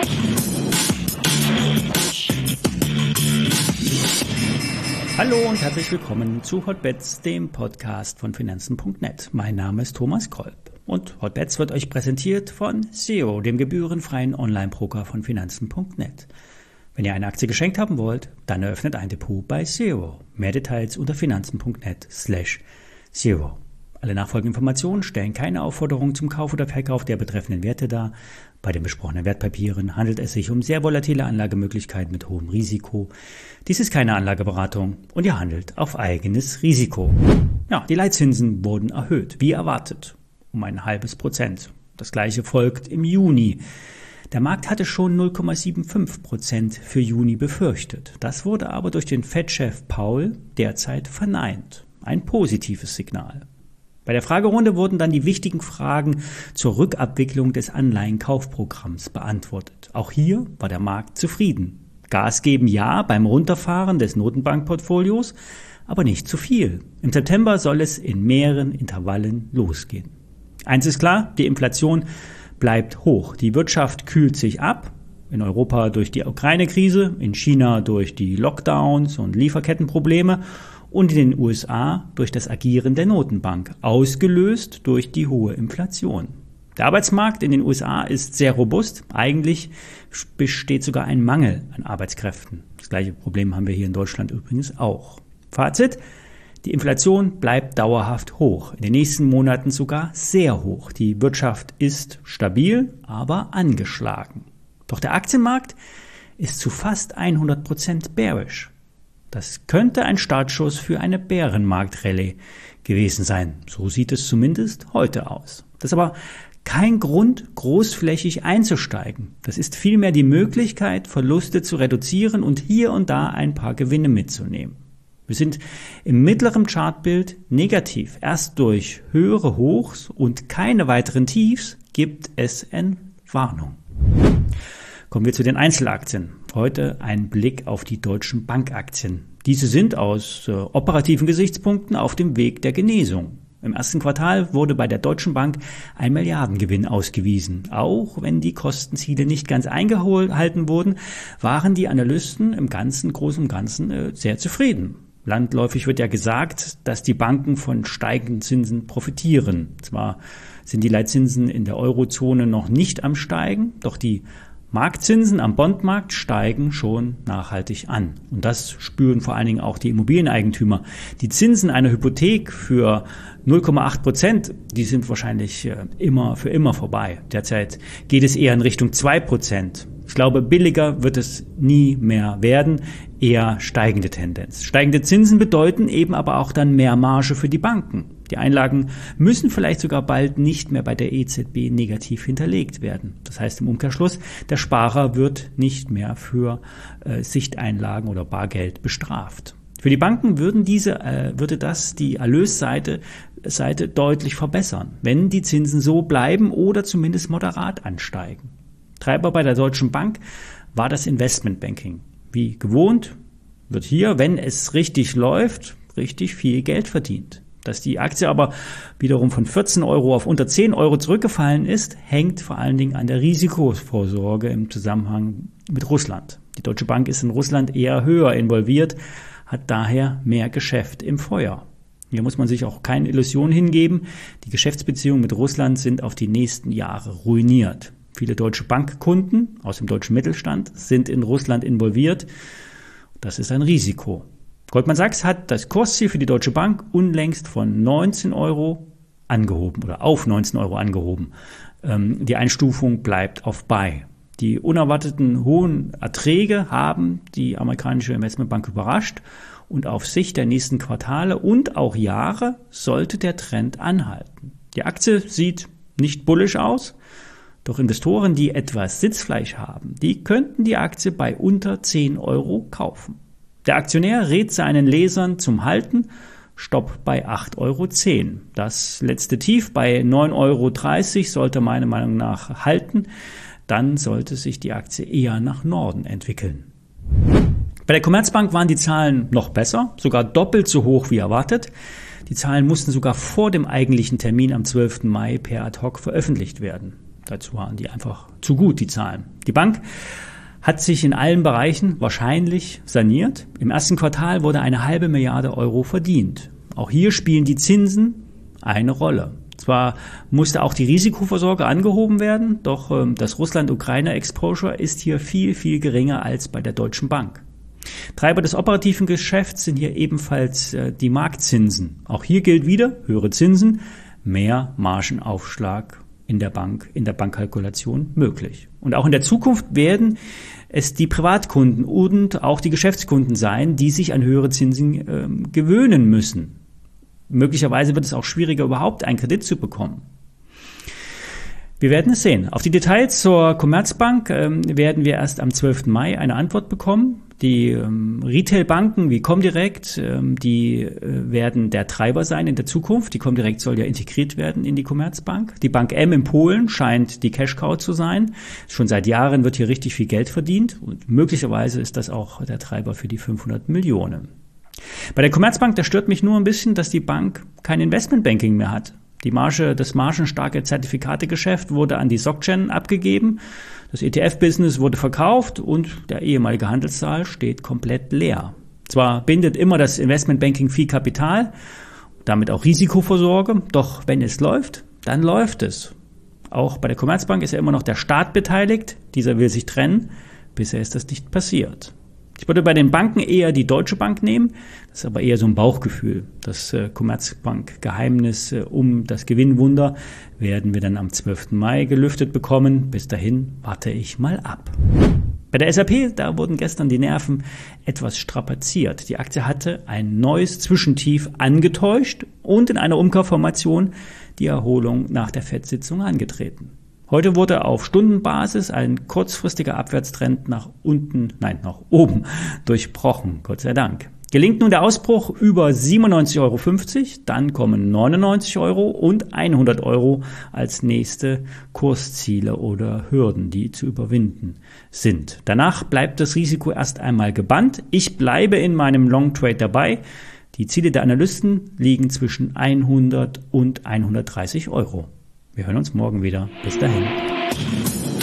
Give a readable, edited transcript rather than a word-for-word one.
Hallo und herzlich willkommen zu Hotbets, dem Podcast von Finanzen.net. Mein Name ist Thomas Kolb und Hotbets wird euch präsentiert von SEO, dem gebührenfreien Online-Broker von Finanzen.net. Wenn ihr eine Aktie geschenkt haben wollt, dann eröffnet ein Depot bei SEO. Mehr Details unter finanzen.net/SEO. Alle nachfolgenden Informationen stellen keine Aufforderung zum Kauf oder Verkauf der betreffenden Werte dar. Bei den besprochenen Wertpapieren handelt es sich um sehr volatile Anlagemöglichkeiten mit hohem Risiko. Dies ist keine Anlageberatung und ihr handelt auf eigenes Risiko. Ja, die Leitzinsen wurden erhöht, wie erwartet, um 0,5%. Das gleiche folgt im Juni. Der Markt hatte schon 0,75% für Juni befürchtet. Das wurde aber durch den Fed-Chef Powell derzeit verneint. Ein positives Signal. Bei der Fragerunde wurden dann die wichtigen Fragen zur Rückabwicklung des Anleihenkaufprogramms beantwortet. Auch hier war der Markt zufrieden. Gas geben ja beim Runterfahren des Notenbankportfolios, aber nicht zu viel. Im September soll es in mehreren Intervallen losgehen. Eins ist klar, die Inflation bleibt hoch. Die Wirtschaft kühlt sich ab. In Europa durch die Ukraine-Krise, in China durch die Lockdowns und Lieferkettenprobleme und in den USA durch das Agieren der Notenbank, ausgelöst durch die hohe Inflation. Der Arbeitsmarkt in den USA ist sehr robust. Eigentlich besteht sogar ein Mangel an Arbeitskräften. Das gleiche Problem haben wir hier in Deutschland übrigens auch. Fazit: Die Inflation bleibt dauerhaft hoch, in den nächsten Monaten sogar sehr hoch. Die Wirtschaft ist stabil, aber angeschlagen. Doch der Aktienmarkt ist zu fast 100% bearish. Das könnte ein Startschuss für eine Bärenmarkt-Rallye gewesen sein. So sieht es zumindest heute aus. Das ist aber kein Grund, großflächig einzusteigen. Das ist vielmehr die Möglichkeit, Verluste zu reduzieren und hier und da ein paar Gewinne mitzunehmen. Wir sind im mittleren Chartbild negativ. Erst durch höhere Hochs und keine weiteren Tiefs gibt es Entwarnung. Kommen wir zu den Einzelaktien. Heute ein Blick auf die deutschen Bankaktien. Diese sind aus operativen Gesichtspunkten auf dem Weg der Genesung. Im ersten Quartal wurde bei der Deutschen Bank ein Milliardengewinn ausgewiesen. Auch wenn die Kostenziele nicht ganz eingehalten wurden, waren die Analysten im Großen und Ganzen sehr zufrieden. Landläufig wird ja gesagt, dass die Banken von steigenden Zinsen profitieren. Zwar sind die Leitzinsen in der Eurozone noch nicht am Steigen, doch die Marktzinsen am Bondmarkt steigen schon nachhaltig an. Und das spüren vor allen Dingen auch die Immobilieneigentümer. Die Zinsen einer Hypothek für 0,8%, die sind wahrscheinlich für immer vorbei. Derzeit geht es eher in Richtung 2%. Ich glaube, billiger wird es nie mehr werden, eher steigende Tendenz. Steigende Zinsen bedeuten eben aber auch dann mehr Marge für die Banken. Die Einlagen müssen vielleicht sogar bald nicht mehr bei der EZB negativ hinterlegt werden. Das heißt im Umkehrschluss, der Sparer wird nicht mehr für Sichteinlagen oder Bargeld bestraft. Für die Banken würde das die Erlösseite deutlich verbessern, wenn die Zinsen so bleiben oder zumindest moderat ansteigen. Treiber bei der Deutschen Bank war das Investmentbanking. Wie gewohnt wird hier, wenn es richtig läuft, richtig viel Geld verdient. Dass die Aktie aber wiederum von 14 Euro auf unter 10 Euro zurückgefallen ist, hängt vor allen Dingen an der Risikovorsorge im Zusammenhang mit Russland. Die Deutsche Bank ist in Russland eher höher involviert, hat daher mehr Geschäft im Feuer. Hier muss man sich auch keine Illusion hingeben. Die Geschäftsbeziehungen mit Russland sind auf die nächsten Jahre ruiniert. Viele deutsche Bankkunden aus dem deutschen Mittelstand sind in Russland involviert. Das ist ein Risiko. Goldman Sachs hat das Kursziel für die Deutsche Bank unlängst von 19 Euro angehoben oder auf 19 Euro angehoben. Die Einstufung bleibt auf Buy. Die unerwarteten hohen Erträge haben die amerikanische Investmentbank überrascht und auf Sicht der nächsten Quartale und auch Jahre sollte der Trend anhalten. Die Aktie sieht nicht bullish aus, doch Investoren, die etwas Sitzfleisch haben, die könnten die Aktie bei unter 10 Euro kaufen. Der Aktionär rät seinen Lesern zum Halten, Stopp bei 8,10 Euro. Das letzte Tief bei 9,30 Euro sollte meiner Meinung nach halten. Dann sollte sich die Aktie eher nach Norden entwickeln. Bei der Commerzbank waren die Zahlen noch besser, sogar doppelt so hoch wie erwartet. Die Zahlen mussten sogar vor dem eigentlichen Termin am 12. Mai per Ad-Hoc veröffentlicht werden. Dazu waren die einfach zu gut, die Zahlen. Die Bank hat sich in allen Bereichen wahrscheinlich saniert. Im ersten Quartal wurde 1,5 Milliarde Euro verdient. Auch hier spielen die Zinsen eine Rolle. Zwar musste auch die Risikovorsorge angehoben werden, doch das Russland-Ukraine-Exposure ist hier viel, viel geringer als bei der Deutschen Bank. Treiber des operativen Geschäfts sind hier ebenfalls die Marktzinsen. Auch hier gilt wieder, höhere Zinsen, mehr Margenaufschlag in der Bankkalkulation möglich. Und auch in der Zukunft werden es die Privatkunden und auch die Geschäftskunden sein, die sich an höhere Zinsen gewöhnen müssen. Möglicherweise wird es auch schwieriger, überhaupt einen Kredit zu bekommen. Wir werden es sehen. Auf die Details zur Commerzbank werden wir erst am 12. Mai eine Antwort bekommen. Die Retailbanken wie Comdirect, die werden der Treiber sein in der Zukunft. Die Comdirect soll ja integriert werden in die Commerzbank. Die Bank M in Polen scheint die Cash-Cow zu sein. Schon seit Jahren wird hier richtig viel Geld verdient und möglicherweise ist das auch der Treiber für die 500 Millionen. Bei der Commerzbank, da stört mich nur ein bisschen, dass die Bank kein Investmentbanking mehr hat. Das margenstarke Zertifikategeschäft wurde an die SocGen abgegeben, das ETF-Business wurde verkauft und der ehemalige Handelssaal steht komplett leer. Zwar bindet immer das Investmentbanking viel Kapital, damit auch Risikovorsorge, doch wenn es läuft, dann läuft es. Auch bei der Commerzbank ist ja immer noch der Staat beteiligt, dieser will sich trennen, bisher ist das nicht passiert. Ich würde bei den Banken eher die Deutsche Bank nehmen, das ist aber eher so ein Bauchgefühl. Das Commerzbank-Geheimnis um das Gewinnwunder werden wir dann am 12. Mai gelüftet bekommen. Bis dahin warte ich mal ab. Bei der SAP, da wurden gestern die Nerven etwas strapaziert. Die Aktie hatte ein neues Zwischentief angetäuscht und in einer Umkaufformation die Erholung nach der FED-Sitzung angetreten. Heute wurde auf Stundenbasis ein kurzfristiger Abwärtstrend nach oben durchbrochen, Gott sei Dank. Gelingt nun der Ausbruch über 97,50 Euro, dann kommen 99 Euro und 100 Euro als nächste Kursziele oder Hürden, die zu überwinden sind. Danach bleibt das Risiko erst einmal gebannt. Ich bleibe in meinem Long Trade dabei. Die Ziele der Analysten liegen zwischen 100 und 130 Euro. Wir hören uns morgen wieder. Bis dahin.